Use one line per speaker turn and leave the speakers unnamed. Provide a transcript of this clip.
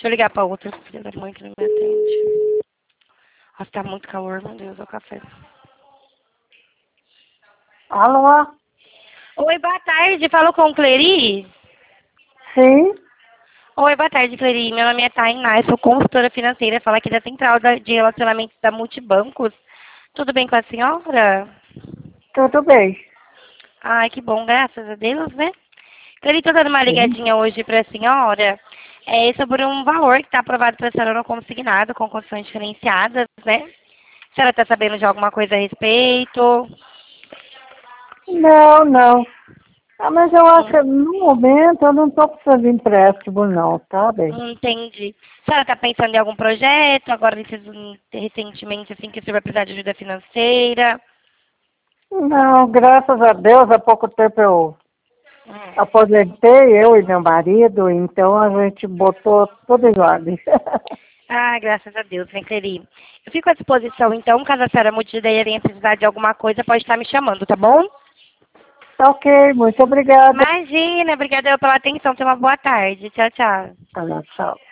Deixa eu ligar pra outra filha da mãe que não me atende. Nossa, tá muito calor, meu Deus, é o café.
Alô?
Oi, boa tarde, falo com Cleri?
Sim?
Oi, boa tarde, Cleri. Meu nome é Tainá, eu sou consultora financeira, falo aqui da Central de Relacionamentos da Multibancos. Tudo bem com a senhora?
Tudo bem.
Ai, que bom, graças a Deus, né? Cleri, tô dando uma
Sim.
ligadinha hoje pra senhora. É sobre um valor que está aprovado para a senhora no consignado, com condições diferenciadas, né? A senhora está sabendo de alguma coisa a respeito?
Não, não. Ah, mas eu acho
Hum,
que no momento eu não estou precisando de empréstimo, não, tá bem?
entendi. A senhora está pensando em algum projeto, agora recentemente, assim, que você vai precisar de ajuda financeira?
Não, graças a Deus, há pouco tempo eu
Hum.
aposentei, eu e meu marido, então a gente botou tudo em ordem.
Ah, graças a Deus, né, Cleri? Eu fico à disposição, então, caso a senhora mude de ideia e venha precisar de alguma coisa, pode estar me chamando, tá bom?
Tá ok, muito obrigada.
Imagina, obrigada pela atenção, tenha uma boa tarde. Tchau, tchau.
Tá, tchau.